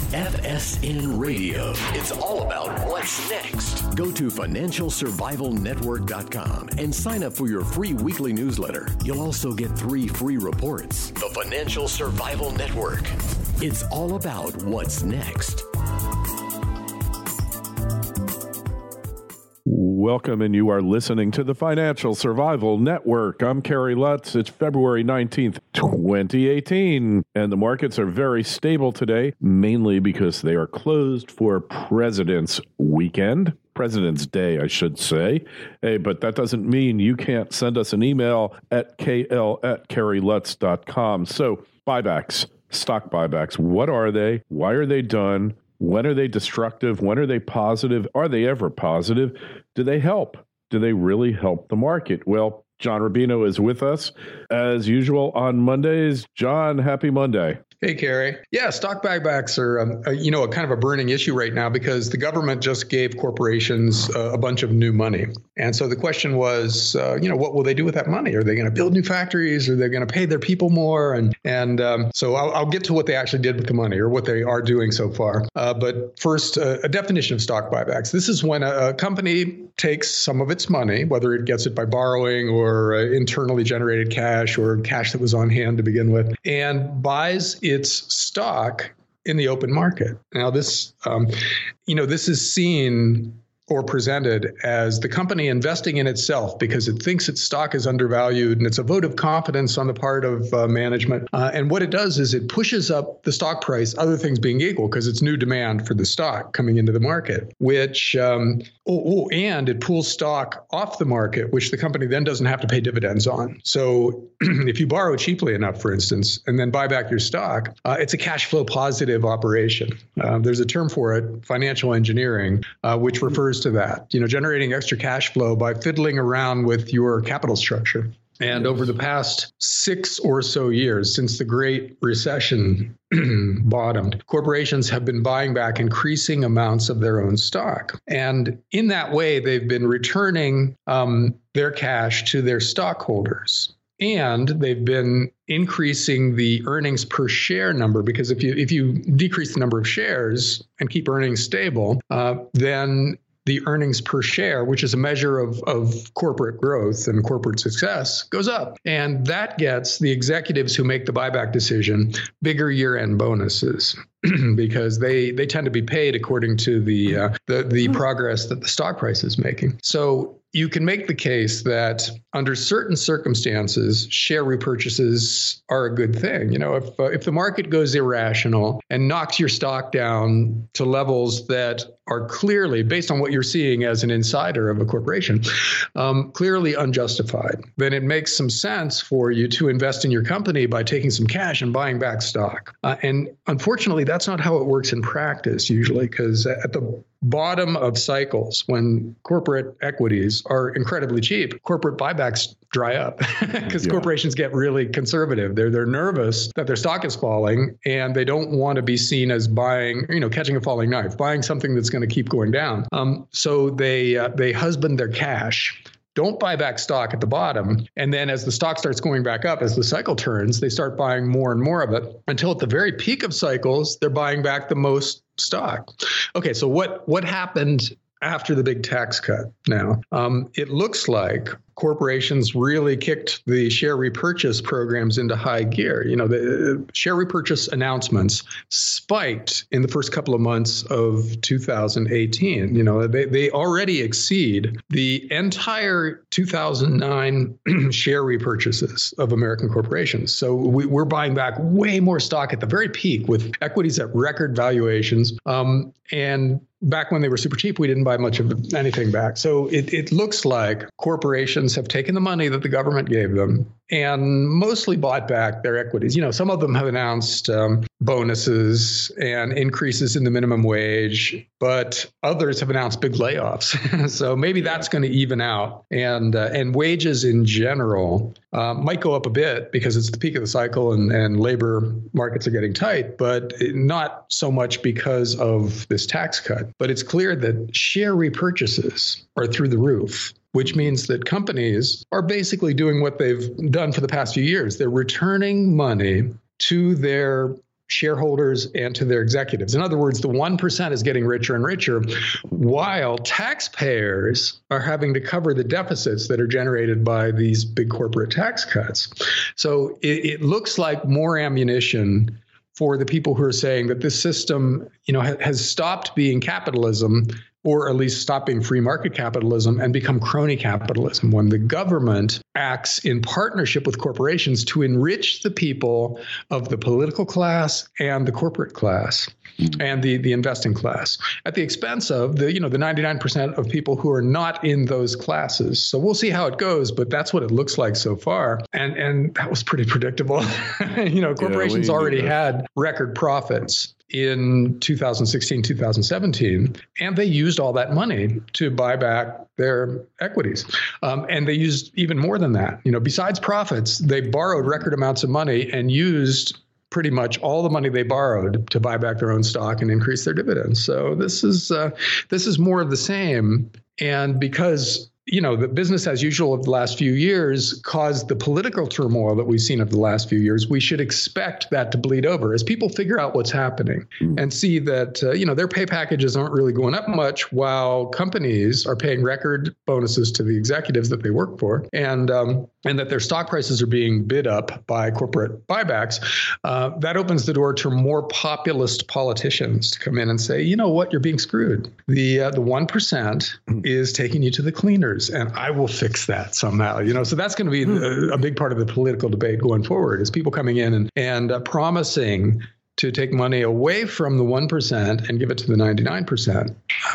FSN Radio. It's all about what's next. Go to financialsurvivalnetwork.com and sign up for your free weekly newsletter. You'll also get 3 free reports. The Financial Survival Network. It's all about what's next. Welcome, and you are listening to the Financial Survival Network. I'm Kerry Lutz. It's February 19th, 2018, and the markets are very stable today, mainly because they are closed for President's Weekend. President's Day, I should say. Hey, but that doesn't mean you can't send us an email at kl@kerrylutz.com. So, buybacks, stock buybacks, what are they? Why are they done? When are they destructive? When are they positive? Are they ever positive? Do they help? Do they really help the market? Well, John Rubino is with us as usual on Mondays. John, happy Monday. Hey, Kerry. Yeah, stock buybacks are, a kind of a burning issue right now because the government just gave corporations a bunch of new money. And so the question was, what will they do with that money? Are they going to build new factories? Are they going to pay their people more? And so I'll get to what they actually did with the money or what they are doing so far. But first, a definition of stock buybacks. This is when a company takes some of its money, whether it gets it by borrowing or internally generated cash or cash that was on hand to begin with, and buys its stock in the open market. Now, this is seen or presented as the company investing in itself because it thinks its stock is undervalued, and it's a vote of confidence on the part of management. And what it does is it pushes up the stock price, other things being equal, because it's new demand for the stock coming into the market, which, and it pulls stock off the market, which the company then doesn't have to pay dividends on. So if you borrow cheaply enough, for instance, and then buy back your stock, it's a cash flow positive operation. There's a term for it, financial engineering, which refers to that, generating extra cash flow by fiddling around with your capital structure. And over the past 6 or so years, since the Great Recession bottomed, corporations have been buying back increasing amounts of their own stock. And in that way, they've been returning their cash to their stockholders. And they've been increasing the earnings per share number, because if you decrease the number of shares and keep earnings stable, then the earnings per share, which is a measure of corporate growth and corporate success, goes up. And that gets the executives who make the buyback decision bigger year-end bonuses because they tend to be paid according to the progress that the stock price is making. So you can make the case that under certain circumstances, share repurchases are a good thing. If the market goes irrational and knocks your stock down to levels that are clearly, based on what you're seeing as an insider of a corporation, clearly unjustified, then it makes some sense for you to invest in your company by taking some cash and buying back stock. And unfortunately, that's not how it works in practice usually, because at the bottom of cycles, when corporate equities are incredibly cheap, corporate buybacks dry up because corporations get really conservative. They're nervous that their stock is falling, and they don't want to be seen as buying, catching a falling knife, buying something that's going to keep going down. So they husband their cash. Don't buy back stock at the bottom. And then as the stock starts going back up, as the cycle turns, they start buying more and more of it until at the very peak of cycles, they're buying back the most stock. Okay, so what happened after the big tax cut now? It looks like corporations really kicked the share repurchase programs into high gear. The share repurchase announcements spiked in the first couple of months of 2018. They already exceed the entire 2009 share repurchases of American corporations. So we're buying back way more stock at the very peak with equities at record valuations. And back when they were super cheap, we didn't buy much of anything back. So it looks like corporations have taken the money that the government gave them and mostly bought back their equities. Some of them have announced bonuses and increases in the minimum wage, but others have announced big layoffs. So maybe that's going to even out. And wages in general might go up a bit because it's the peak of the cycle and labor markets are getting tight, but not so much because of this tax cut. But it's clear that share repurchases are through the roof, which means that companies are basically doing what they've done for the past few years. They're returning money to their shareholders and to their executives. In other words, the 1% is getting richer and richer, while taxpayers are having to cover the deficits that are generated by these big corporate tax cuts. So it looks like more ammunition for the people who are saying that this system, has stopped being capitalism, or at least stopped being free market capitalism and become crony capitalism, when the government acts in partnership with corporations to enrich the people of the political class and the corporate class and the investing class at the expense of the 99% of people who are not in those classes. So we'll see how it goes, but that's what it looks like so far. And that was pretty predictable. Corporations already had record profits in 2016, 2017, and they used all that money to buy back their equities. And they used even more than that. Besides profits, they borrowed record amounts of money and used pretty much all the money they borrowed to buy back their own stock and increase their dividends. So this is more of the same. And because the business as usual of the last few years caused the political turmoil that we've seen of the last few years, we should expect that to bleed over as people figure out what's happening and see that, their pay packages aren't really going up much while companies are paying record bonuses to the executives that they work for, and that their stock prices are being bid up by corporate buybacks. That opens the door to more populist politicians to come in and say, you know what, you're being screwed. The 1% is taking you to the cleaners, and I will fix that somehow. So that's going to be a big part of the political debate going forward, is people coming in and promising to take money away from the 1% and give it to the 99%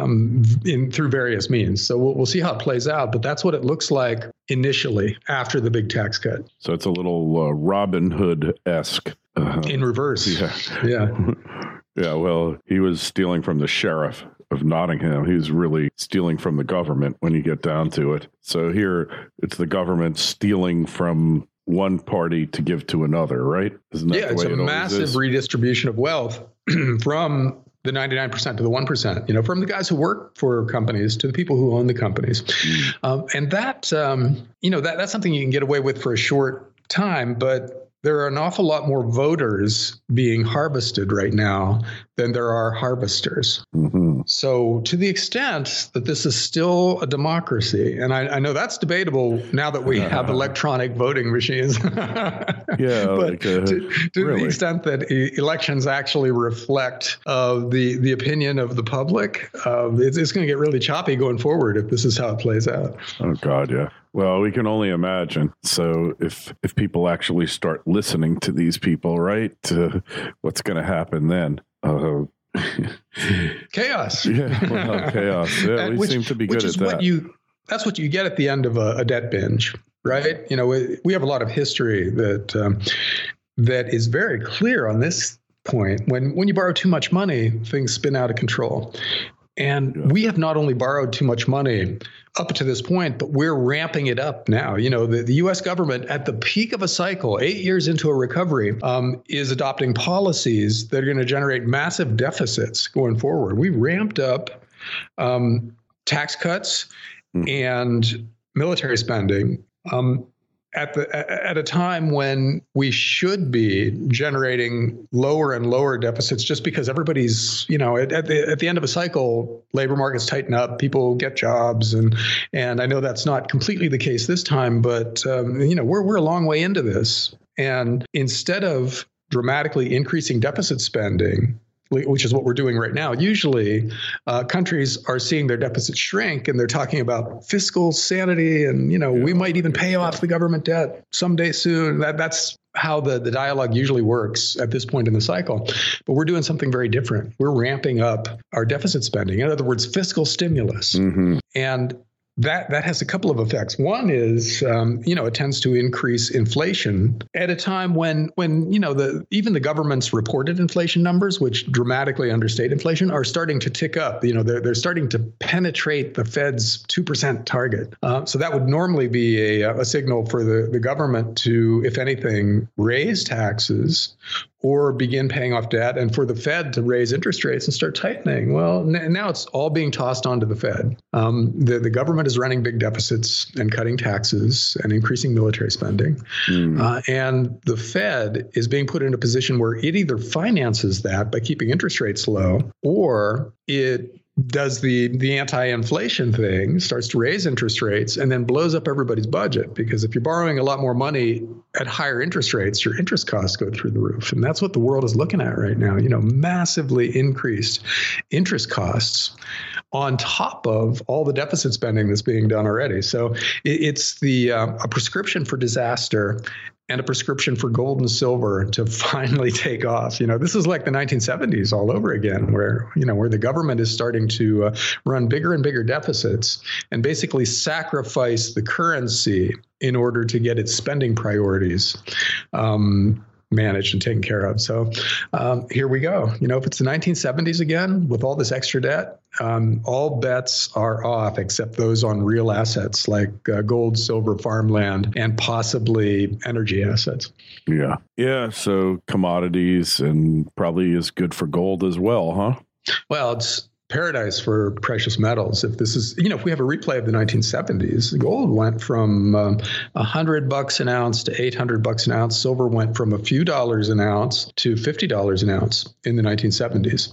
through various means. So we'll see how it plays out, but that's what it looks like initially after the big tax cut. So it's a little Robin Hood-esque. In reverse. Yeah. Yeah, well, he was stealing from the sheriff of Nottingham. He was really stealing from the government when you get down to it. So here it's the government stealing from one party to give to another, right? Isn't that the way it's a massive redistribution of wealth from the 99% to the 1%, from the guys who work for companies to the people who own the companies. And that's something you can get away with for a short time, but there are an awful lot more voters being harvested right now than there are harvesters. Mm-hmm. So to the extent that this is still a democracy, and I know that's debatable now that we have electronic voting machines. But to really? The extent that elections actually reflect the opinion of the public, it's going to get really choppy going forward if this is how it plays out. Oh, God, yeah. Well, we can only imagine. So if people actually start listening to these people, right, what's going to happen then? Chaos. Yeah, well, chaos. Yeah, we seem to be good at that. That's what you get at the end of a debt binge, right? We have a lot of history that is very clear on this point. When you borrow too much money, things spin out of control. And we have not only borrowed too much money up to this point, but we're ramping it up now. The U.S. government at the peak of a cycle, 8 years into a recovery, is adopting policies that are going to generate massive deficits going forward. We ramped up tax cuts and military spending at a time when we should be generating lower and lower deficits, just because everybody's, at the end of a cycle, labor markets tighten up, people get jobs, and I know that's not completely the case this time, but we're a long way into this, and instead of dramatically increasing deficit spending, which is what we're doing right now. Usually countries are seeing their deficits shrink, and they're talking about fiscal sanity, and we might even pay off the government debt someday soon. That's how the dialogue usually works at this point in the cycle. But we're doing something very different. We're ramping up our deficit spending. In other words, fiscal stimulus. Mm-hmm. And that has a couple of effects. One is, it tends to increase inflation at a time when even the government's reported inflation numbers, which dramatically understate inflation, are starting to tick up. They're starting to penetrate the Fed's 2% target. So that would normally be a signal for the government to, if anything, raise taxes or begin paying off debt, and for the Fed to raise interest rates and start tightening. Well, now it's all being tossed onto the Fed. The government is running big deficits and cutting taxes and increasing military spending. And the Fed is being put in a position where it either finances that by keeping interest rates low, or it does the anti-inflation thing, starts to raise interest rates, and then blows up everybody's budget. Because if you're borrowing a lot more money at higher interest rates, your interest costs go through the roof. And that's what the world is looking at right now, massively increased interest costs on top of all the deficit spending that's being done already. So it's a prescription for disaster and a prescription for gold and silver to finally take off. This is like the 1970s all over again, where the government is starting to run bigger and bigger deficits and basically sacrifice the currency in order to get its spending priorities managed and taken care of. So here we go. If it's the 1970s again with all this extra debt, all bets are off except those on real assets like gold, silver, farmland, and possibly energy assets. Yeah. So commodities, and probably is good for gold as well, huh? Well, it's paradise for precious metals. If this is, if we have a replay of the 1970s, gold went from $100 an ounce to $800 an ounce. Silver went from a few dollars an ounce to $50 an ounce in the 1970s.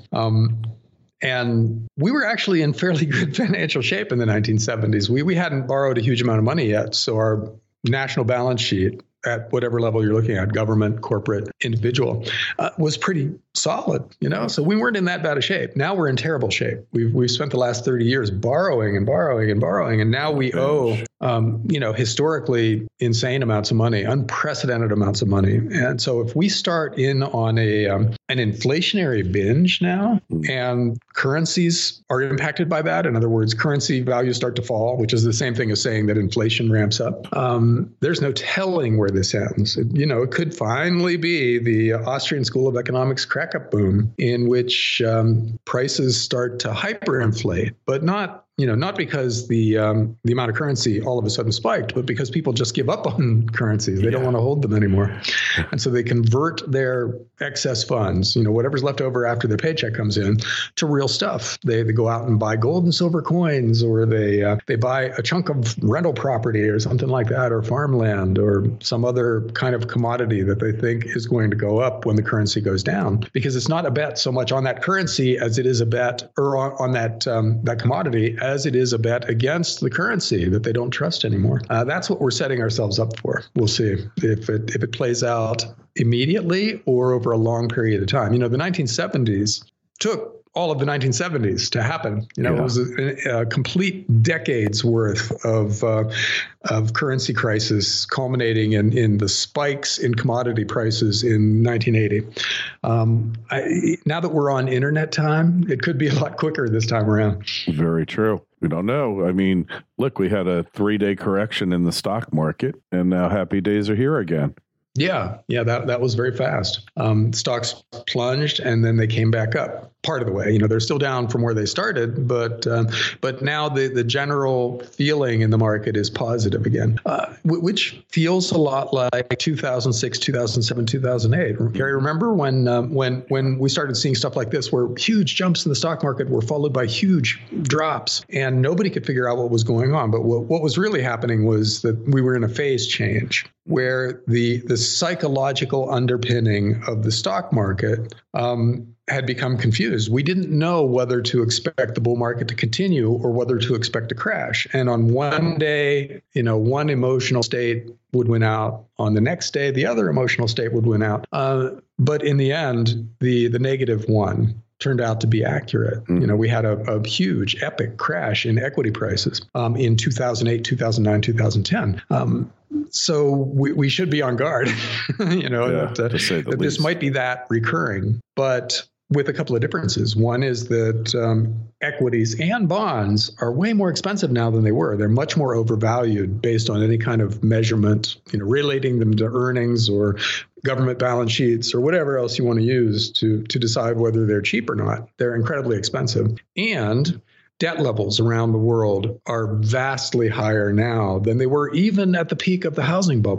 And we were actually in fairly good financial shape in the 1970s. We hadn't borrowed a huge amount of money yet. So our national balance sheet, at whatever level you're looking at, government, corporate, individual, was pretty solid, So we weren't in that bad a shape. Now we're in terrible shape. We've spent the last 30 years borrowing and borrowing and borrowing, and now we owe, historically insane amounts of money, unprecedented amounts of money. And so if we start in on an inflationary binge now, and currencies are impacted by that, in other words, currency values start to fall, which is the same thing as saying that inflation ramps up. There's no telling where this ends. It could finally be the Austrian School of Economics crack-up boom, in which prices start to hyperinflate, but not because the amount of currency all of a sudden spiked, but because people just give up on currencies. They don't want to hold them anymore. And so they convert their excess funds, whatever's left over after their paycheck comes in, to real stuff. They go out and buy gold and silver coins, or they buy a chunk of rental property or something like that, or farmland, or some other kind of commodity that they think is going to go up when the currency goes down. Because it's not a bet so much on that currency as it is a bet, or on that commodity, as it is a bet against the currency that they don't trust anymore. That's what we're setting ourselves up for. We'll see if it plays out immediately or over a long period of time. The 1970s took all of the 1970s to happen. It was a complete decade's worth of currency crisis, culminating in the spikes in commodity prices in 1980. Now that we're on internet time, it could be a lot quicker this time around. Very true. We don't know. I mean, look, we had a 3-day correction in the stock market, and now happy days are here again. Yeah, that was very fast. Stocks plunged and then they came back up part of the way. They're still down from where they started, but now the general feeling in the market is positive again, which feels a lot like 2006, 2007, 2008. Gary, remember when we started seeing stuff like this, where huge jumps in the stock market were followed by huge drops, and nobody could figure out what was going on. But what was really happening was that we were in a phase change, where the psychological underpinning of the stock market had become confused. We didn't know whether to expect the bull market to continue or whether to expect a crash. And on one day, one emotional state would win out. On the next day, the other emotional state would win out. But in the end, the negative one turned out to be accurate. We had a huge, epic crash in equity prices in 2008, 2009, 2010. So we should be on guard, that this might be that recurring, but with a couple of differences. One is that equities and bonds are way more expensive now than they were. They're much more overvalued based on any kind of measurement, relating them to earnings or government balance sheets or whatever else you want to use to decide whether they're cheap or not. They're incredibly expensive. And debt levels around the world are vastly higher now than they were even at the peak of the housing bubble.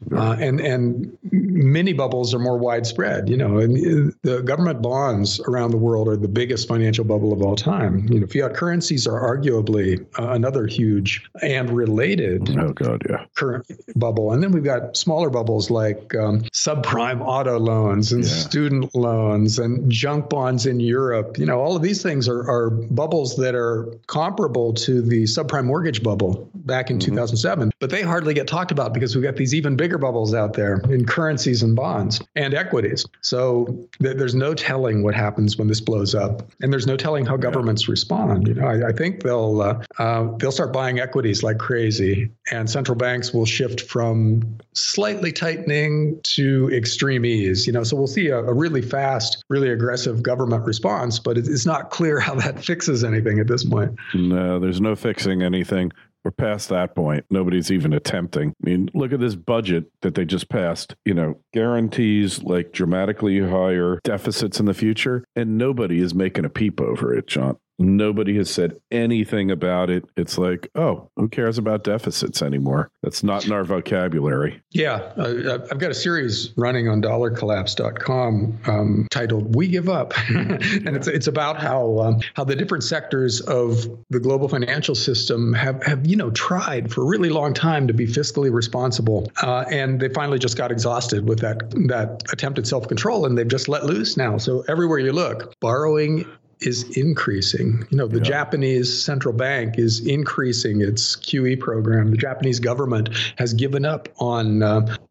And mini bubbles are more widespread. And the government bonds around the world are the biggest financial bubble of all time. Fiat currencies are arguably another huge and related current bubble. And then we've got smaller bubbles like subprime auto loans and student loans and junk bonds in Europe. All of these things are bubbles that are comparable to the subprime mortgage bubble back in 2007, but they hardly get talked about because we've got these even bigger bubbles out there in currencies and bonds and equities. So there's no telling what happens when this blows up, and there's no telling how governments respond. I think they'll start buying equities like crazy, and central banks will shift from slightly tightening to extreme ease. So we'll see a really fast, really aggressive government response, but it's not clear how that fixes anything at this point. No, there's no fixing anything. We're past that point. Nobody's even attempting. I mean, look at this budget that they just passed, guarantees like dramatically higher deficits in the future, and nobody is making a peep over it, John. Nobody has said anything about it. It's like, oh, who cares about deficits anymore? That's not in our vocabulary. Yeah. I've got a series running on dollarcollapse.com titled We Give Up. And it's about how the different sectors of the global financial system have tried for a really long time to be fiscally responsible. And they finally just got exhausted with that attempted self-control, and they've just let loose now. So everywhere you look, borrowing is increasing. The Japanese central bank is increasing its QE program. The Japanese government has given up on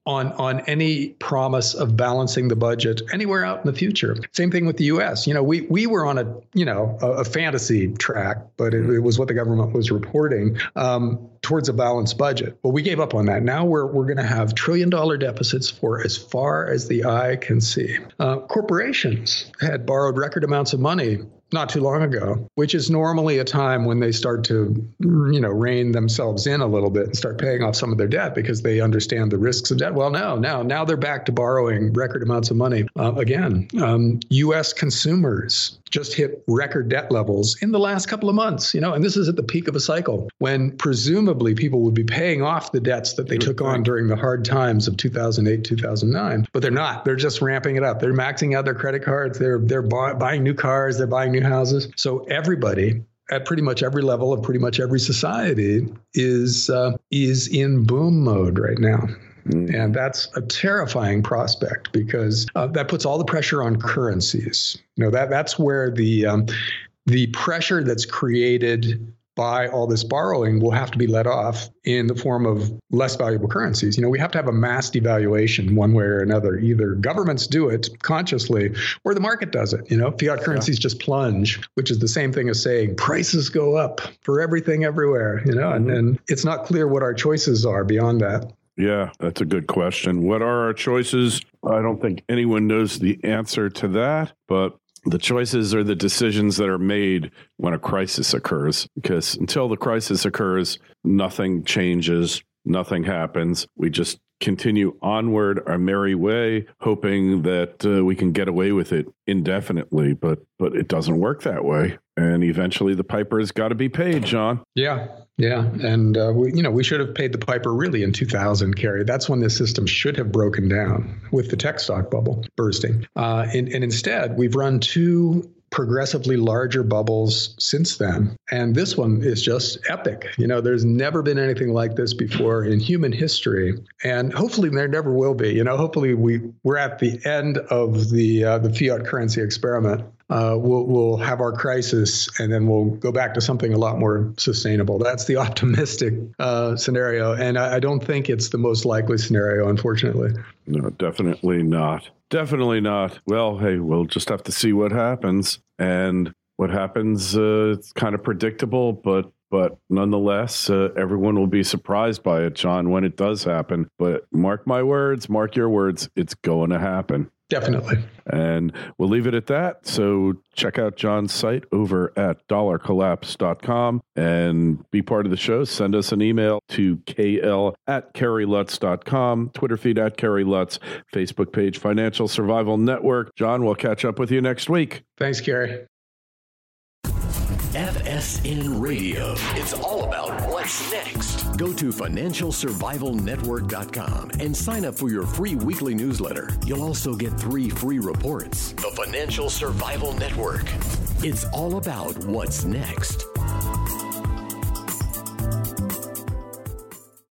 any promise of balancing the budget anywhere out in the future. Same thing with the U.S. We were on a fantasy track, but it was what the government was reporting towards a balanced budget. Well, we gave up on that. Now we're going to have $1 trillion deficits for as far as the eye can see. Corporations had borrowed record amounts of money not too long ago, which is normally a time when they start to, rein themselves in a little bit and start paying off some of their debt because they understand the risks of debt. Well, now they're back to borrowing record amounts of money again. U.S. consumers just hit record debt levels in the last couple of months, and this is at the peak of a cycle when presumably people would be paying off the debts that they took on during the hard times of 2008, 2009, but they're not. They're just ramping it up. They're maxing out their credit cards. They're buying new cars. They're buying new houses. So everybody at pretty much every level of pretty much every society is in boom mode right now. And that's a terrifying prospect because that puts all the pressure on currencies. That's where the pressure that's created by all this borrowing will have to be let off in the form of less valuable currencies. We have to have a mass devaluation one way or another. Either governments do it consciously or the market does it. Fiat currencies just plunge, which is the same thing as saying prices go up for everything everywhere, and it's not clear what our choices are beyond that. Yeah, that's a good question. What are our choices? I don't think anyone knows the answer to that, but the choices are the decisions that are made when a crisis occurs, because until the crisis occurs, nothing changes, nothing happens. We just continue onward our merry way, hoping that we can get away with it indefinitely, but it doesn't work that way. And eventually the piper's got to be paid, John. Yeah. And we should have paid the piper really in 2000, Kerry. That's when the system should have broken down with the tech stock bubble bursting. And instead, we've run two progressively larger bubbles since then. And this one is just epic. There's never been anything like this before in human history. And hopefully there never will be. Hopefully we're at the end of the fiat currency experiment. We'll have our crisis and then we'll go back to something a lot more sustainable. That's the optimistic scenario. And I don't think it's the most likely scenario, unfortunately. No, definitely not. Definitely not. Well, hey, we'll just have to see what happens. And what happens, it's kind of predictable, but nonetheless, everyone will be surprised by it, John, when it does happen. But mark my words, mark your words, it's going to happen. Definitely. And we'll leave it at that. So check out John's site over at dollarcollapse.com and be part of the show. Send us an email to kl@kerrylutz.com, Twitter feed @KerryLutz, Facebook page Financial Survival Network. John, we'll catch up with you next week. Thanks, Kerry. FSN Radio. It's all about what's next. Go to financialsurvivalnetwork.com and sign up for your free weekly newsletter. You'll also get 3 free reports. The Financial Survival Network. It's all about what's next.